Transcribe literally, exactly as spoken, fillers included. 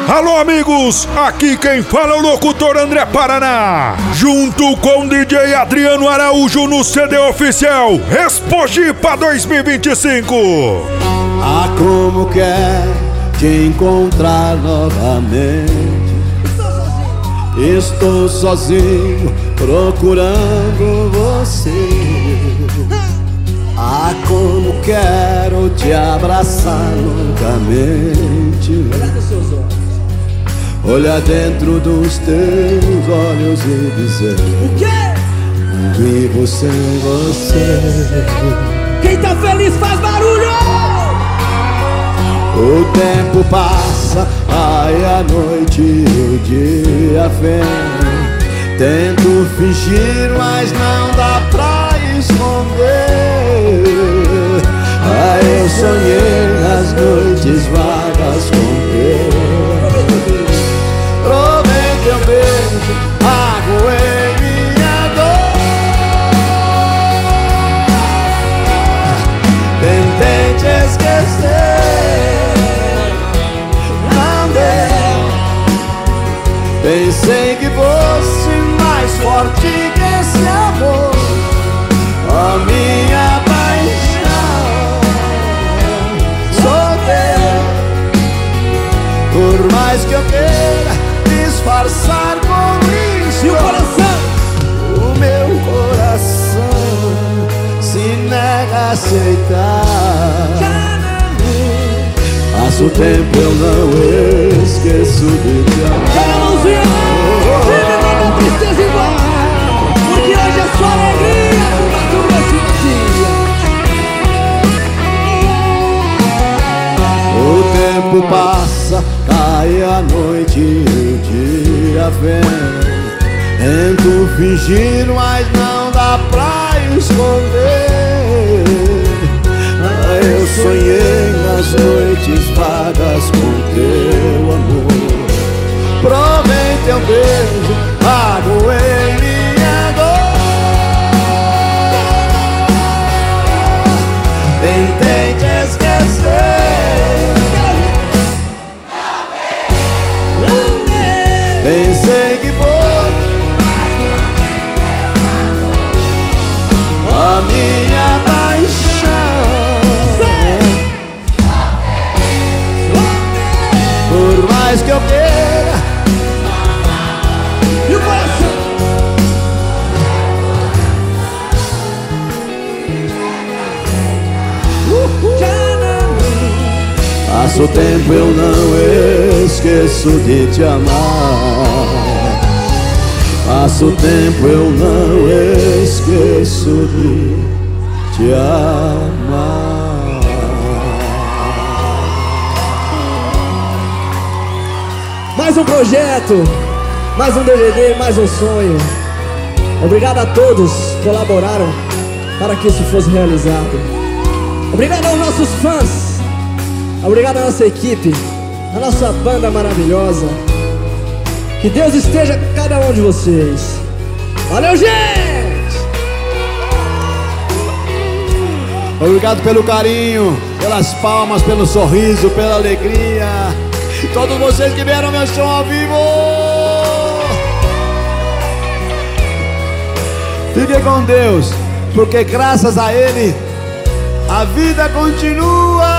Alô, amigos, aqui quem fala é o locutor André Paraná, junto com o D J Adriano Araújo no C D oficial Expogipa dois mil e vinte e cinco. Ah, como quer te encontrar novamente. Estou sozinho procurando você. Ah, como quero te abraçar loucamente. Olhar dentro dos teus olhos e dizer: o quê? Vivo sem você. Quem tá feliz faz barulho! O tempo passa, ai a noite e o dia vem. Tento fingir, mas não dá pra esconder. Ai, eu sonhei nas noites vagas com Deus. Provei teu beijo, aguei minha dor. Tentei te esquecer, não deu. Pensei que fosse mais forte que esse amor, a minha paixão. Sou teu, por mais que eu queira disfarçar com isso. E o coração? O meu coração se nega a aceitar. Passo o tempo, eu não esqueço de te amar. Pega a mãozinha, firme, não tristeza igual, porque hoje é só alegria, tudo esse dia. O tempo passa, cai a noite e o dia vem. Tento fingir, mas não dá pra esconder. Eu sonhei nas noites vagas com teu amor. Provei teu beijo, aguei minha dor. Tentei te esquecer, pensei que fosse a minha paixão. Por mais que eu queira. E o coração? Passo o tempo, eu não esqueço de te amar. Passo o tempo, eu não esqueço de te amar. Mais um projeto, mais um D V D, mais um sonho. Obrigado a todos que colaboraram para que isso fosse realizado. Obrigado aos nossos fãs. Obrigado à nossa equipe, à nossa banda maravilhosa. Que Deus esteja com cada um de vocês. Valeu, gente! Obrigado pelo carinho, pelas palmas, pelo sorriso, pela alegria. Todos vocês que vieram meu show ao vivo, fiquem com Deus, porque graças a Ele a vida continua.